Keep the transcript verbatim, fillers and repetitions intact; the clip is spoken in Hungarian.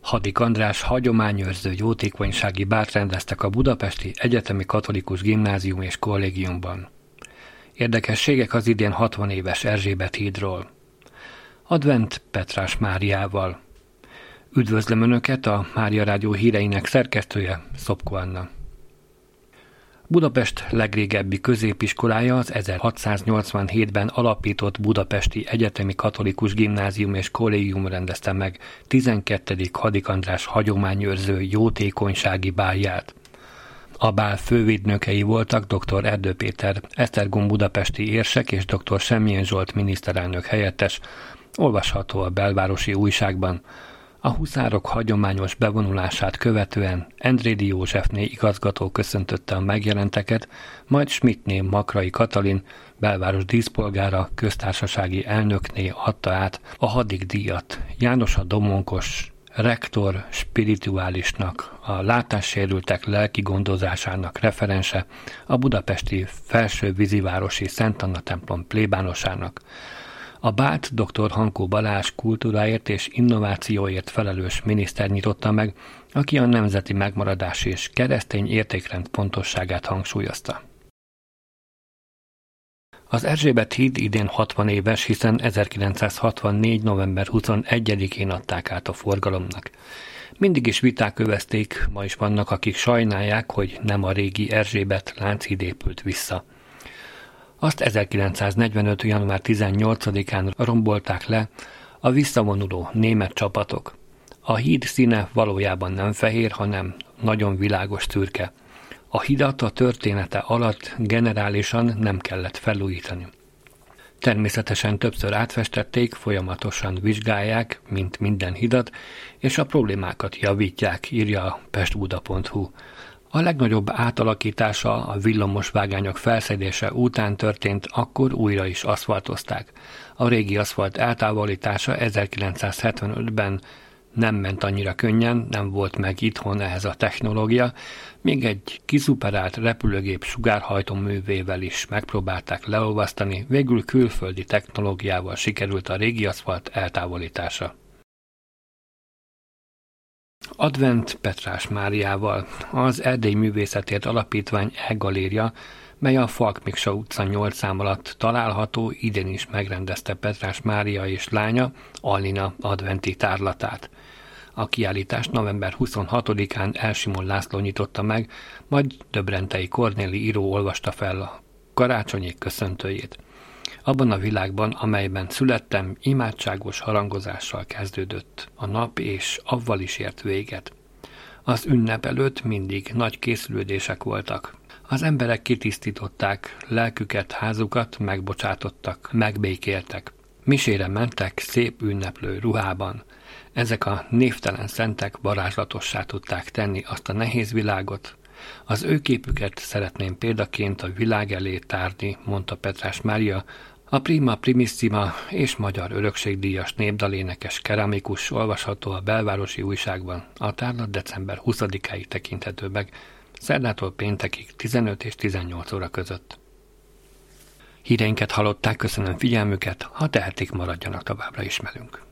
Hadik András hagyományőrző jótékonysági bált rendeztek a Budapesti Egyetemi Katolikus Gimnázium és Kollégiumban. Érdekességek az idén hatvan éves Erzsébet hídról. Advent Petrás Máriával. Üdvözlöm Önöket, a Mária Rádió híreinek szerkesztője, Szopko Anna. Budapest legrégebbi középiskolája az ezerhatszáznyolcvanhétben alapított Budapesti Egyetemi Katolikus Gimnázium és Kollégium rendezte meg tizenkettedik Hadik András hagyományőrző jótékonysági bálját. A bál fővédnökei voltak dr. Erdő Péter Esztergom budapesti érsek és dr. Semmilyen Zsolt miniszterelnök helyettes, olvasható a belvárosi újságban. A huszárok hagyományos bevonulását követően Endrédi Józsefné igazgató köszöntötte a megjelenteket, majd Schmidtné Makrai Katalin, belváros díszpolgára, köztársasági elnökné adta át a Hadik díjat János a Domonkos rektor spirituálisnak, a látássérültek lelki gondozásának referense, a budapesti felső vízivárosi Szent Anna templom plébánosának. A bált dr. Hankó Balázs kultúráért és innovációért felelős miniszter nyitotta meg, aki a nemzeti megmaradás és keresztény értékrend fontosságát hangsúlyozta. Az Erzsébet híd idén hatvan éves, hiszen ezerkilencszázhatvannégy. november huszonegyedikén adták át a forgalomnak. Mindig is viták övezték, ma is vannak, akik sajnálják, hogy nem a régi Erzsébet Lánchíd épült vissza. Azt ezerkilencszáznegyvenöt. január tizennyolcadikán rombolták le a visszavonuló német csapatok. A híd színe valójában nem fehér, hanem nagyon világos szürke. A hidat a története alatt generálisan nem kellett felújítani. Természetesen többször átfestették, folyamatosan vizsgálják, mint minden hidat, és a problémákat javítják, írja a pestbuda pont hu. A legnagyobb átalakítása a villamosvágányok felszedése után történt, akkor újra is aszfaltozták. A régi aszfalt eltávolítása ezerkilencszázhetvenötben nem ment annyira könnyen, nem volt meg itthon ehhez a technológia, még egy kiszuperált repülőgép sugárhajtóművével is megpróbálták leolvasztani, végül külföldi technológiával sikerült a régi aszfalt eltávolítása. Advent Petrás Máriával. Az Erdély Művészetért Alapítvány e-galéria, mely a Falk Miksa utca nyolc szám alatt található, idén is megrendezte Petrás Mária és lánya, Alina adventi tárlatát. A kiállítást november huszonhatodikán Elsimon László nyitotta meg, majd Döbrentei Kornéli író olvasta fel a karácsonyi köszöntőjét. Abban a világban, amelyben születtem, imádságos harangozással kezdődött a nap, és avval is ért véget. Az ünnep előtt mindig nagy készülődések voltak. Az emberek kitisztították lelküket, házukat, megbocsátottak, megbékéltek. Misére mentek szép ünneplő ruhában. Ezek a névtelen szentek varázslatossá tudták tenni azt a nehéz világot. Az ő képüket szeretném példaként a világ elé tárni, mondta Petrás Mária, a Prima Primissima és magyar örökségdíjas népdalénekes keramikus, olvasható a belvárosi újságban, a tárlat december huszadikáig tekinthető meg, szerdától péntekig tizenöt és tizennyolc óra között. Híreinket hallották, köszönöm figyelmüket, ha tehetik, maradjanak továbbra is velünk.